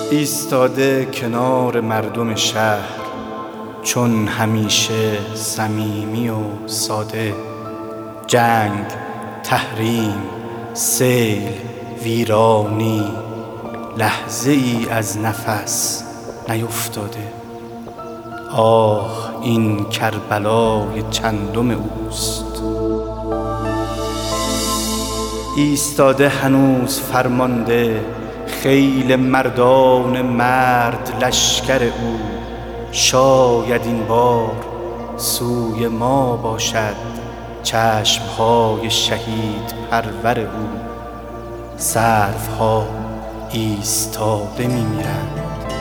ایستاده کنار مردم شهر، چون همیشه صمیمی و ساده. جنگ، تحریم، سیل، ویرانی، لحظه ای از نفس نیفتاده. آه این کربلای چندم اوست. ایستاده هنوز فرمانده خیل مردان مرد لشکر او. شاید این بار سوی ما باشد چشمهای شهید پرور او. سروها ایستاده می‌میرند.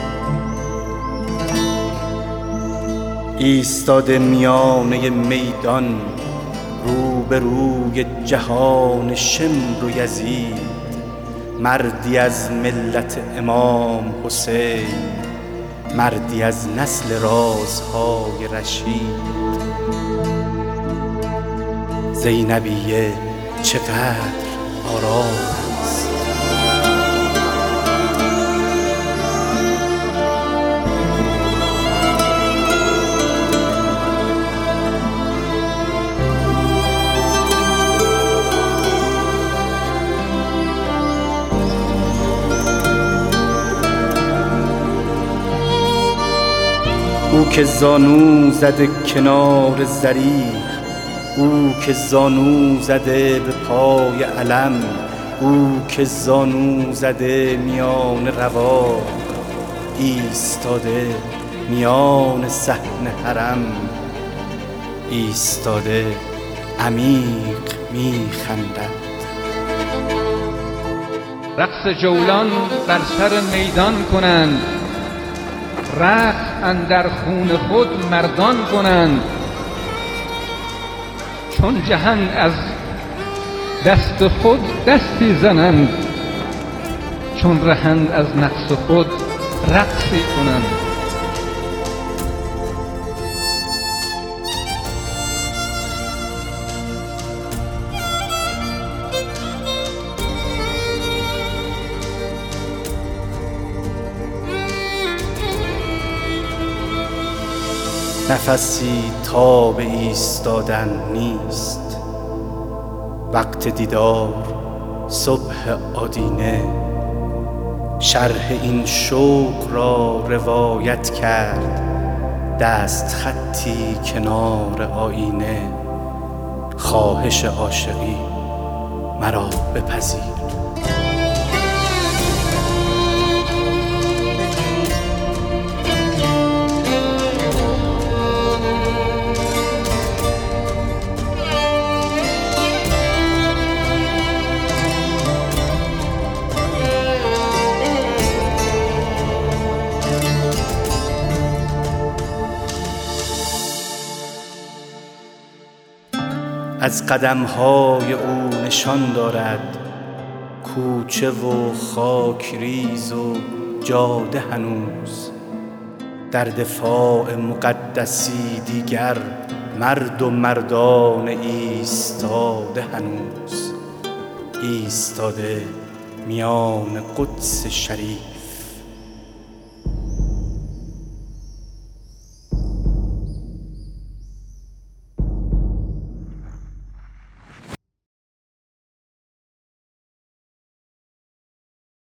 ایستاده میانه میدان، روبروی جهان شمر و یزید. مردی از ملت امام حسین، مردی از نسل رازهای رشید. زینبیه چقدر آرام است. او که زانو زده کنار ضریح، او که زانو زده به پای علم، او که زانو زده میان رواق. ایستاده میان صحن حرم، ایستاده عمیق میخندد. رقص جولان بر سر میدان کنند، رقص اندر خون خود مردان کنند. چون جهان از دست خود دستی زنند، چون رهند از نقص خود رقصی کنند. نفسی تاب ایستادن نیست. وقت دیدار صبح آدینه، شرح این شوق را روایت کرد دست خطی کنار آینه. خواهش عاشقی مرا بپذیر. از قدم‌های او نشان دارد کوچه و خاکریز و جاده. هنوز در دفاع مقدسی دیگر مرد و مردان ایستاده. هنوز ایستاده میان قدس شریف.